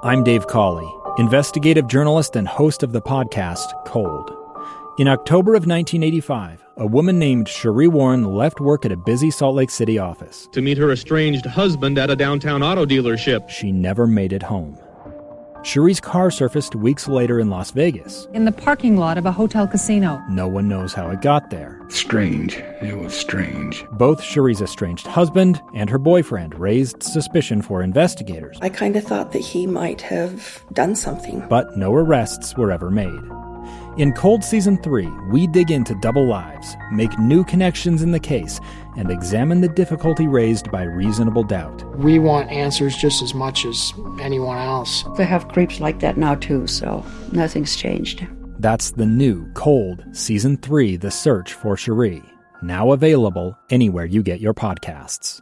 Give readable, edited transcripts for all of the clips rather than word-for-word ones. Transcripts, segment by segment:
I'm Dave Cawley, investigative journalist and host of the podcast Cold. In October of 1985, a woman named Sheree Warren left work at a busy Salt Lake City office to meet her estranged husband at a downtown auto dealership. She never made it home. Sheree's car surfaced weeks later in Las Vegas. In the parking lot of a hotel casino. No one knows how it got there. Strange. It was strange. Both Sheree's estranged husband and her boyfriend raised suspicion for investigators. I kind of thought that he might have done something. But no arrests were ever made. In Cold Season 3, we dig into double lives, make new connections in the case, and examine the difficulty raised by reasonable doubt. We want answers just as much as anyone else. They have creeps like that now too, so nothing's changed. That's the new Cold Season 3, The Search for Sheree, now available anywhere you get your podcasts.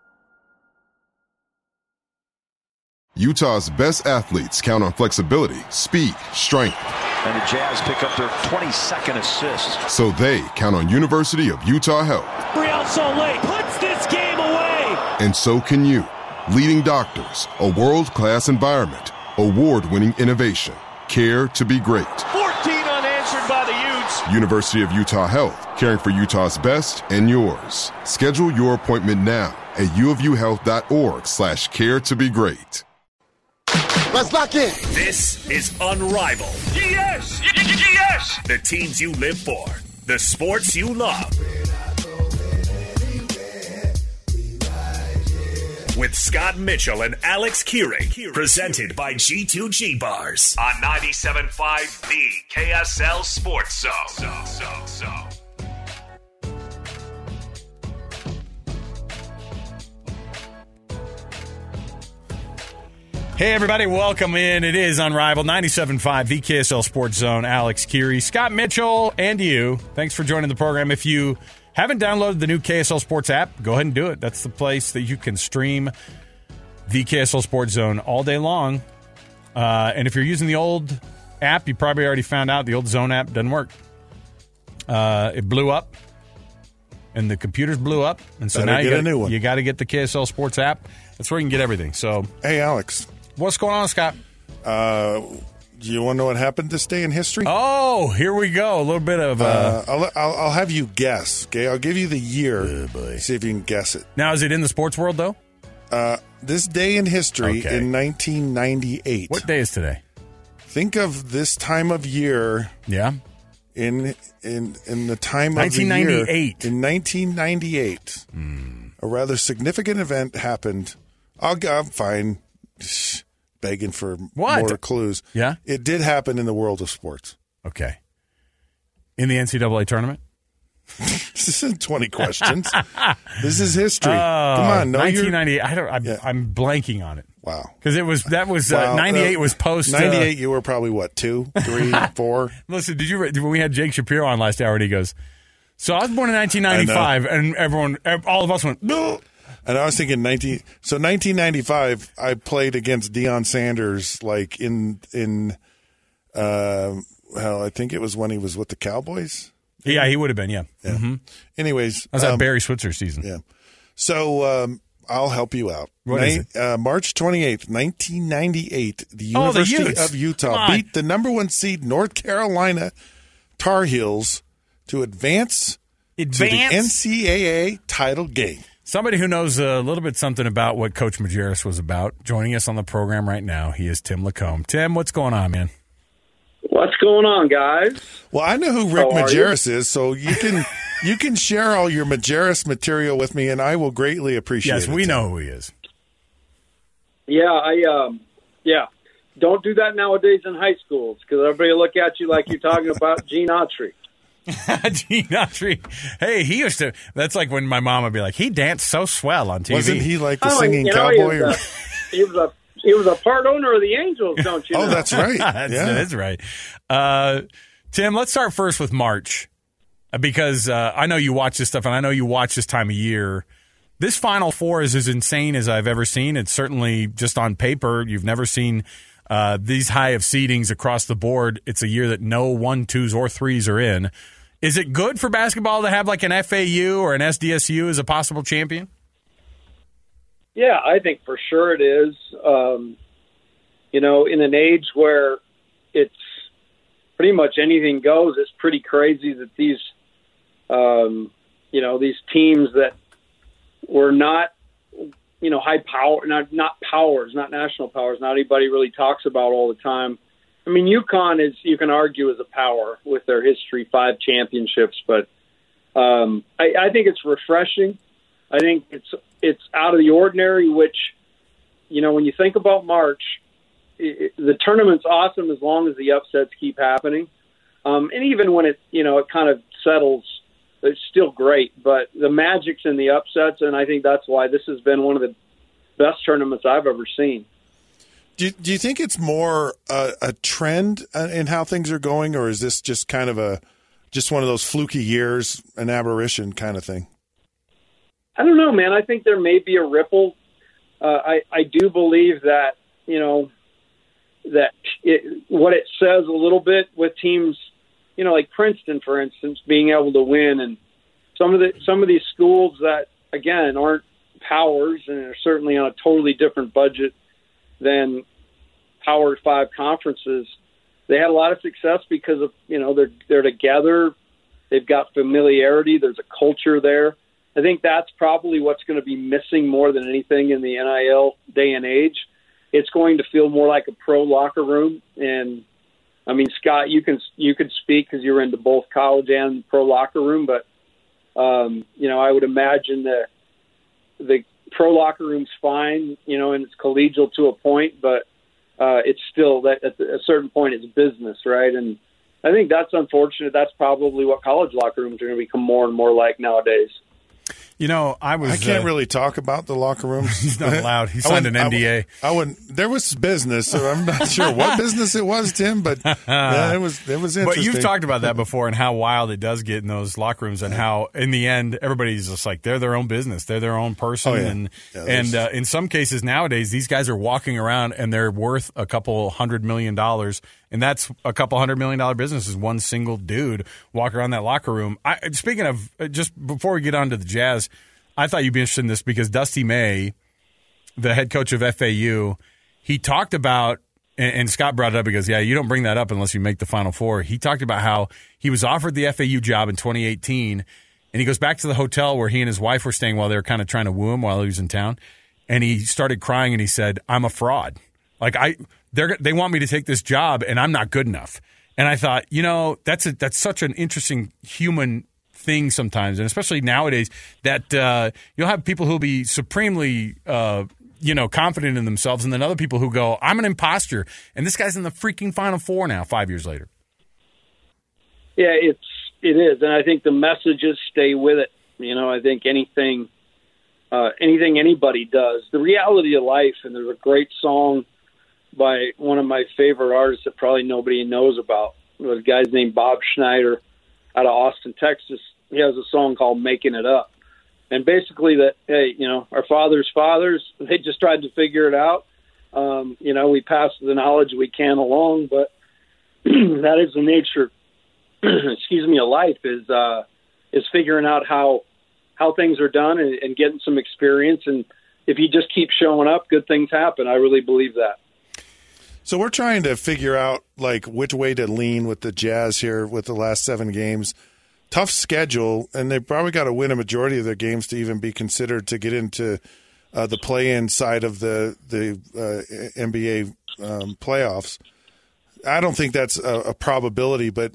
Utah's best athletes count on flexibility, speed, strength. And the Jazz pick up their 22nd assist. So they count on University of Utah Health. Real Salt Lake puts this game away. And so can you. Leading doctors, a world-class environment, award-winning innovation, care to be great. 14 unanswered by the Utes. University of Utah Health, caring for Utah's best and yours. Schedule your appointment now at uofuhealth.org/care to be great. Let's lock in. This is Unrivaled. Yes! Yes! The teams you live for. The sports you love. With Scott Mitchell and Alex Keurig. Presented by G2G Bars. On 97.5, the KSL Sports Zone. Hey, everybody, welcome in. It is Unrivaled, 97.5, the KSL Sports Zone. Alex Keurig, Scott Mitchell, and you. Thanks for joining the program. If you haven't downloaded the new KSL Sports app, go ahead and do it. That's the place that you can stream the KSL Sports Zone all day long. And if you're using the old app, you probably already found out the old Zone app doesn't work. It blew up, and the computers blew up. And so now you got to get the KSL Sports app. That's where you can get everything. So, hey, Alex. What's going on, Scott? Do you want to know what happened this day in history? Oh, here we go. A little bit of... I'll have you guess, okay? I'll give you the year. See if you can guess it. Now, is it in the sports world, though? This day in history in 1998. What day is today? Think of this time of year. Yeah. In the time of the year. 1998. In 1998. A rather significant event happened. I'm fine. Begging for more clues. Yeah? It did happen in the world of sports. Okay. In the NCAA tournament? This isn't 20 questions. This is history. Come on. 1998. I'm blanking on it. Wow. Because 98 was post. 98, you were probably what, 2, 3, 4? Listen, when we had Jake Shapiro on last hour, and he goes, so I was born in 1995, and all of us went, no. And I was thinking 1995, I played against Deion Sanders, like I think it was when he was with the Cowboys. Yeah, he would have been, yeah. Mm-hmm. Anyways. That was that Barry Switzer season. Yeah. So I'll help you out. What is it? March 28th, 1998, the University of Utah beat the number 1 seed North Carolina Tar Heels to advance to the NCAA title game. Somebody who knows a little bit something about what Coach Majerus was about, joining us on the program right now, he is Tim Lacombe. Tim, what's going on, man? What's going on, guys? Well, I know who Rick Majerus is, so you can share all your Majerus material with me, and I will greatly appreciate it. Yes, we know who he is. Yeah, Don't do that nowadays in high schools because everybody will look at you like you're talking about Gene Autry. Gene Autry. Hey, he used to. That's like when my mom would be like, he danced so swell on TV. Wasn't he like the singing cowboy? He was a part owner of the Angels, don't you know? Oh, that's right. That's right. Tim, let's start first with March because I know you watch this stuff, and I know you watch this time of year. This Final Four is as insane as I've ever seen. It's certainly just on paper. You've never seen these high of seedings across the board. It's a year that no 1, 2s, or 3s are in. Is it good for basketball to have like an FAU or an SDSU as a possible champion? Yeah, I think for sure it is. in an age where it's pretty much anything goes, it's pretty crazy that these, these teams that were not, high power, not powers, not national powers, not anybody really talks about all the time. I mean, UConn is, you can argue, is a power with their history, 5 championships, but I think it's refreshing. I think it's out of the ordinary, which, when you think about March, the tournament's awesome as long as the upsets keep happening. And even when it kind of settles, it's still great. But the magic's in the upsets, and I think that's why this has been one of the best tournaments I've ever seen. Do you think it's more a trend in how things are going, or is this just kind of just one of those fluky years, an aberration kind of thing? I don't know, man. I think there may be a ripple. I do believe that, what it says a little bit with teams, like Princeton, for instance, being able to win, and some of these schools that, again, aren't powers and are certainly on a totally different budget than Power 5 conferences. They had a lot of success because of, they're together. They've got familiarity. There's a culture there. I think that's probably what's going to be missing more than anything in the NIL day and age. It's going to feel more like a pro locker room. And I mean, Scott, you could speak because you're into both college and pro locker room, but I would imagine that the pro locker room's fine, and it's collegial to a point, but it's still that at a certain point it's business, right? And I think that's unfortunate. That's probably what college locker rooms are going to become more and more like nowadays. I can't really talk about the locker rooms. He's not allowed. He signed an NDA. I wouldn't. There was business, so I'm not sure what business it was, Tim, but it was interesting. But you've talked about that before and how wild it does get in those locker rooms, and how in the end everybody's just like they're their own business, they're their own person, and in some cases nowadays these guys are walking around and they're worth a couple $100 million. And that's a couple $100 million business is one single dude walking around that locker room. Speaking of, just before we get on to the Jazz, I thought you'd be interested in this because Dusty May, the head coach of FAU, he talked about, and Scott brought it up because, you don't bring that up unless you make the Final Four. He talked about how he was offered the FAU job in 2018, and he goes back to the hotel where he and his wife were staying while they were kind of trying to woo him while he was in town, and he started crying and he said, "I'm a fraud. They want me to take this job, and I'm not good enough." And I thought, that's such an interesting human thing sometimes, and especially nowadays, that you'll have people who'll be supremely, confident in themselves, and then other people who go, "I'm an imposter," and this guy's in the freaking Final Four now, 5 years later. Yeah, it is, and I think the messages stay with it. I think anything anybody does, the reality of life, and there's a great song by one of my favorite artists that probably nobody knows about. A guy's named Bob Schneider out of Austin, Texas. He has a song called "Making It Up." And basically that, hey, our fathers, they just tried to figure it out. We pass the knowledge we can along, but that is the nature, of life, is figuring out how things are done and getting some experience. And if you just keep showing up, good things happen. I really believe that. So we're trying to figure out which way to lean with the Jazz here with the last 7 games. Tough schedule, and they've probably got to win a majority of their games to even be considered to get into the play-in side of the NBA playoffs. I don't think that's a probability, but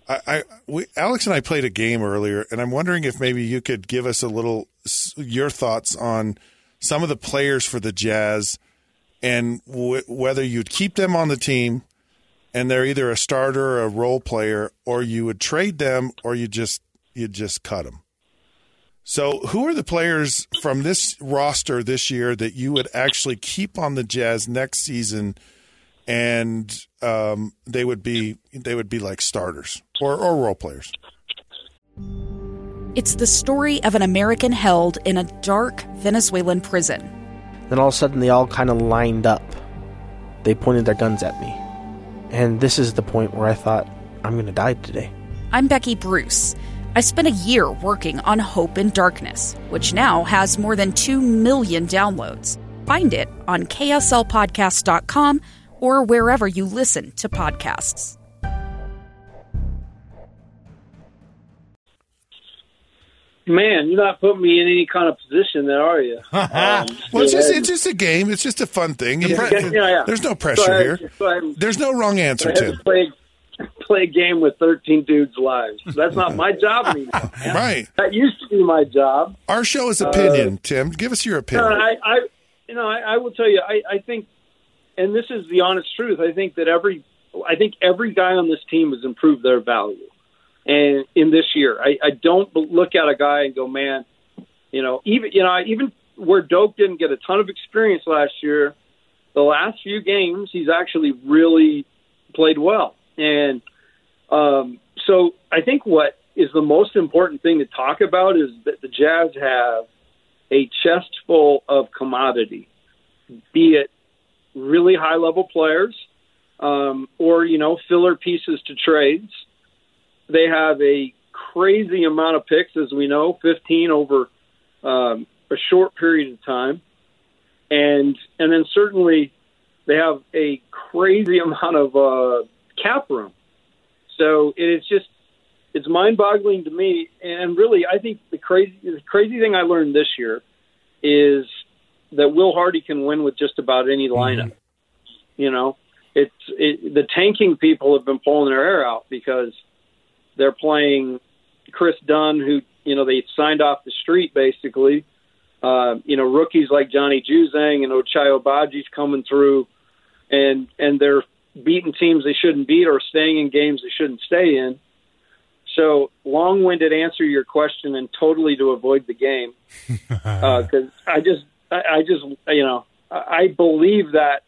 Alex and I played a game earlier, and I'm wondering if maybe you could give us your thoughts on some of the players for the Jazz and whether you'd keep them on the team and they're either a starter or a role player, or you would trade them, or you'd just cut them. So who are the players from this roster this year that you would actually keep on the Jazz next season, and they would be like starters or role players? It's the story of an American held in a dark Venezuelan prison. Then all of a sudden they all kind of lined up. They pointed their guns at me. And this is the point where I thought, I'm going to die today. I'm Becky Bruce. I spent a year working on Hope in Darkness, which now has more than 2 million downloads. Find it on KSLpodcast.com or wherever you listen to podcasts. Man, you're not putting me in any kind of position there, are you? Well, it's just a game. It's just a fun thing. There's no pressure here. There's no wrong answer, Tim. Play a game with 13 dudes' lives. That's not my job anymore. Right. That used to be my job. Our show is opinion, Tim. Give us your opinion. I will tell you, I think, and this is the honest truth, I think every guy on this team has improved their value. And in this year, I don't look at a guy and go, man, even where Doak didn't get a ton of experience last year, the last few games he's actually really played well. And so I think what is the most important thing to talk about is that the Jazz have a chest full of commodity, be it really high-level players or, filler pieces to trades. They have a crazy amount of picks, as we know, 15 over a short period of time. And then certainly they have a crazy amount of cap room. So it's mind-boggling to me. And really, I think the crazy thing I learned this year is that Will Hardy can win with just about any lineup. The tanking people have been pulling their hair out because they're playing Chris Dunn, who, they signed off the street basically. Rookies like Johnny Juzang and Ochai Agbaji's coming through, and they're beating teams they shouldn't beat or staying in games they shouldn't stay in. So long-winded answer your question and totally to avoid the game. Because I believe that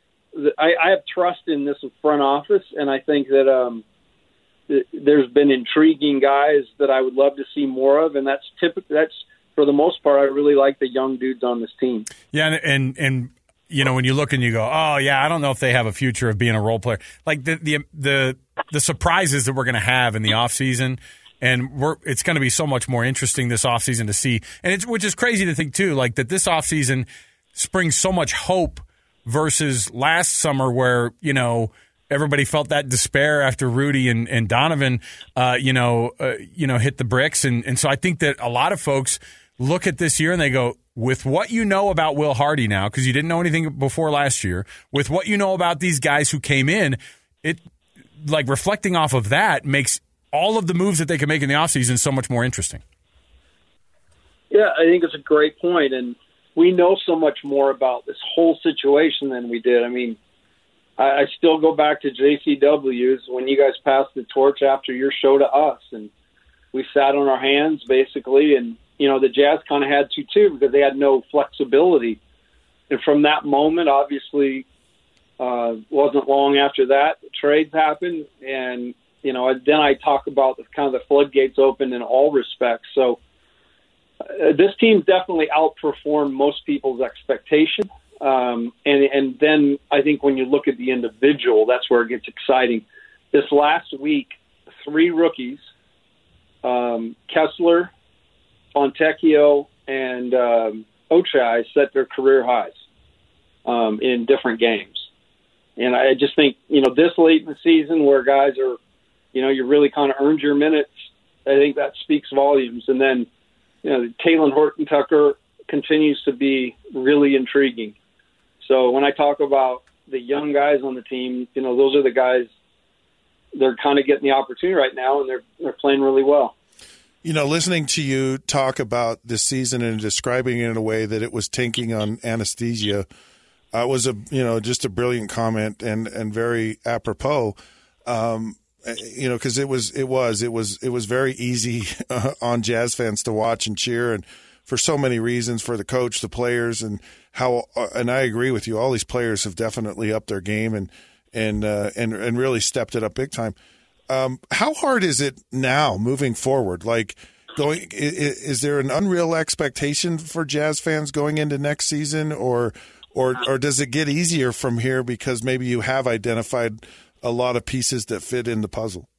I have trust in this front office, and I think that there's been intriguing guys that I would love to see more of, and that's for the most part, I really like the young dudes on this team. Yeah, and when you look and you go, oh yeah, I don't know if they have a future of being a role player. Like the surprises that we're going to have in the offseason, and it's going to be so much more interesting this offseason to see. And which is crazy to think too, like that this offseason springs so much hope versus last summer where, everybody felt that despair after Rudy and Donovan, hit the bricks. And so I think that a lot of folks look at this year and they go, with what you know about Will Hardy now, because you didn't know anything before last year, with what you know about these guys who came in, it like reflecting off of that makes all of the moves that they can make in the offseason so much more interesting. Yeah, I think it's a great point. And we know so much more about this whole situation than we did. I mean, I still go back to JCW's when you guys passed the torch after your show to us, and we sat on our hands basically, and the Jazz kind of had to too because they had no flexibility. And from that moment, obviously, wasn't long after that, trades happened, and then I talk about the floodgates open in all respects. So this team definitely outperformed most people's expectation. And then I think when you look at the individual, that's where it gets exciting. This last week, 3 rookies, Kessler, Fontecchio, and Ochai set their career highs in different games. And I just think, this late in the season where guys are, you really kind of earned your minutes, I think that speaks volumes. And then, Talen Horton-Tucker continues to be really intriguing. So when I talk about the young guys on the team, those are the guys, they're kind of getting the opportunity right now, and they're playing really well. Listening to you talk about this season and describing it in a way that it was tanking on anesthesia was just a brilliant comment and very apropos. Because it was very easy on Jazz fans to watch and cheer, and for so many reasons, for the coach, the players, and and I agree with you. All these players have definitely upped their game and really stepped it up big time. How hard is it now moving forward? Like is there an unreal expectation for Jazz fans going into next season, or does it get easier from here because maybe you have identified a lot of pieces that fit in the puzzle?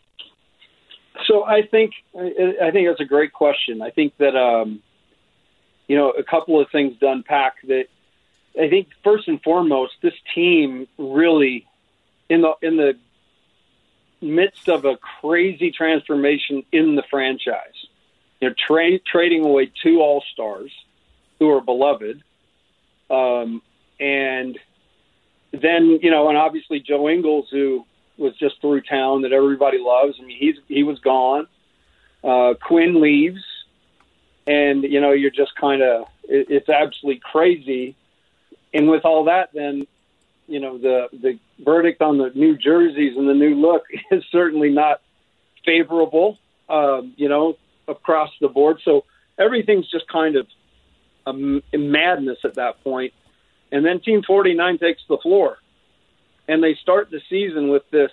So I think that's a great question. I think that a couple of things to unpack that I think first and foremost, this team really, in the midst of a crazy transformation in the franchise, trading away 2 All-Stars who are beloved, and then and obviously Joe Ingles, who was just through town, that everybody loves. I mean, he was gone. Quinn leaves, and you're just kind of, it's absolutely crazy. And with all that, then the verdict on the new jerseys and the new look is certainly not favorable, across the board. So everything's just kind of a madness at that point. And then Team 49 takes the floor, and they start the season with this,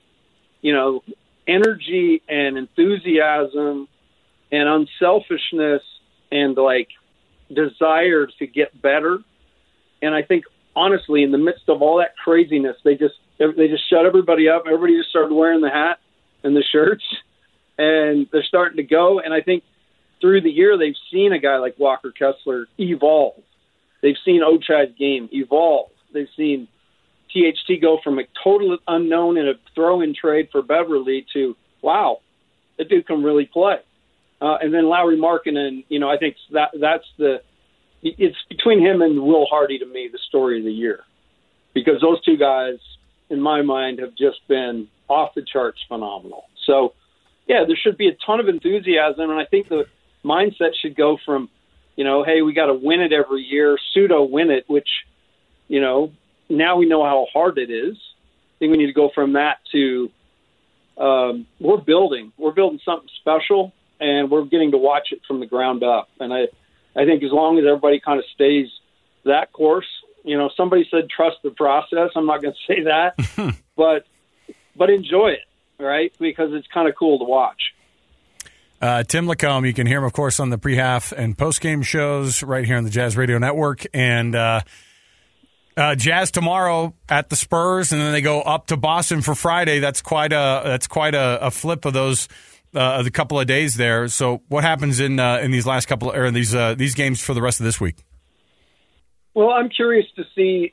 energy and enthusiasm and unselfishness and desire to get better. And I think, honestly, in the midst of all that craziness, they just shut everybody up. Everybody just started wearing the hat and the shirts, and they're starting to go. And I think through the year, they've seen a guy like Walker Kessler evolve. They've seen Ochai's game evolve. They've seen THT go from a total unknown in a throw-in trade for Beverly to, wow, that dude can really play. And then Lauri Markkanen, I think it's between him and Will Hardy, to me, the story of the year. Because those two guys, in my mind, have just been off the charts phenomenal. So, yeah, there should be a ton of enthusiasm, and I think the mindset should go from, hey, we got to win it every year, pseudo win it, which, now we know how hard it is. I think we need to go from that to we're building something special, and we're getting to watch it from the ground up. And I think as long as everybody kind of stays that course, somebody said trust the process. I'm not going to say that, but enjoy it, right? Because it's kind of cool to watch. Tim Lacombe, you can hear him, of course, on the pre-half and post-game shows right here on the Jazz Radio Network. And Jazz tomorrow at the Spurs, and then they go up to Boston for Friday. That's quite a flip of those the couple of days there. So what happens in these last couple or these games for the rest of this week? Well, I'm curious to see.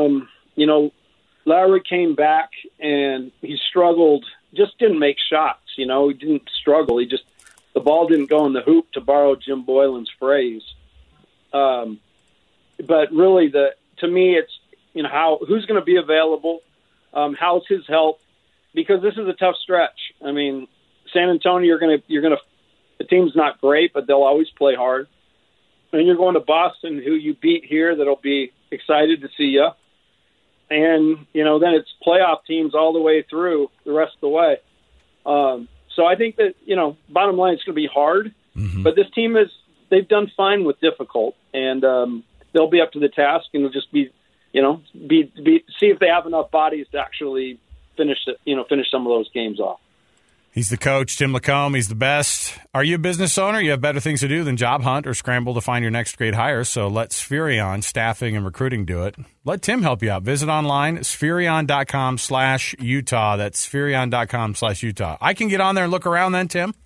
Lowry came back and he struggled. Just didn't make shots. He didn't struggle. The ball didn't go in the hoop, to borrow Jim Boylan's phrase. But really, to me, it's who's going to be available, how's his health, because this is a tough stretch. I mean, San Antonio, the team's not great, but they'll always play hard. And you're going to Boston, who you beat here, that'll be excited to see you. And, then it's playoff teams all the way through the rest of the way. So I think that, bottom line, it's going to be hard. Mm-hmm. But this team they've done fine with difficult. And they'll be up to the task, and it'll just be, see if they have enough bodies to actually finish some of those games off. He's the coach, Tim Lacombe. He's the best. Are you a business owner? You have better things to do than job hunt or scramble to find your next great hire. So let Spherion Staffing and Recruiting do it. Let Tim help you out. Visit online, Spherion.com/Utah. That's Spherion.com/Utah. I can get on there and look around then, Tim?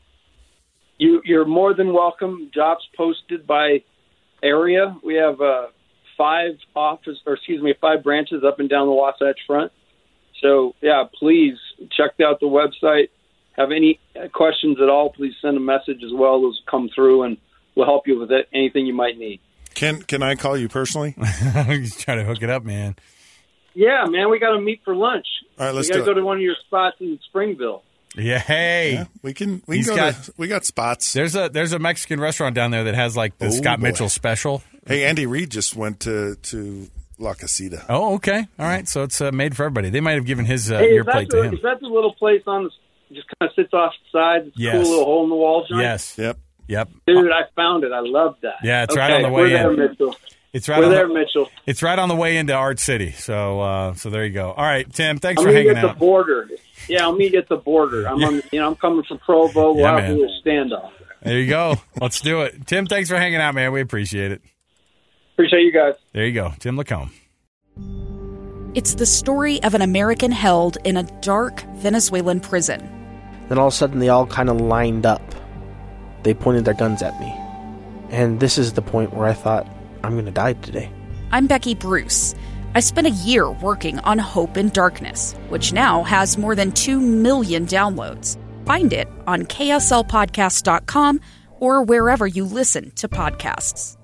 You're more than welcome. Jobs posted by area. We have 5 branches up and down the Wasatch Front. So, yeah, please check out the website. Have any questions at all, please send a message as well. Those come through, and we'll help you with it. Anything you might need. Can I call you personally? He's trying to hook it up, man. Yeah, man, we got to meet for lunch. All right, let's go to one of your spots in Springville. Yeah, hey, yeah, we got spots. There's a Mexican restaurant down there that has like the Scott Mitchell special. Hey, Andy Reid just went to La Casita. Oh, okay, all right. So it's made for everybody. They might have given his your plate to him. Is that the little place just kind of sits off the side? It's yes. Cool little hole in the wall joint? Yes. Yep. Dude, I found it. I love that. Yeah, it's right on the way in. Mitchell. Mitchell. It's right on the way into Art City. So there you go. All right, Tim. Thanks for hanging out. I'm at the border. Yeah, I'll meet you at the border. I'm coming from Provo. We'll have a little standoff. There you go. Let's do it. Tim, thanks for hanging out, man. We appreciate it. Appreciate you guys. There you go. Tim Lacombe. It's the story of an American held in a dark Venezuelan prison. Then all of a sudden they all kind of lined up. They pointed their guns at me. And this is the point where I thought, I'm going to die today. I'm Becky Bruce. I spent a year working on Hope in Darkness, which now has more than 2 million downloads. Find it on kslpodcast.com or wherever you listen to podcasts.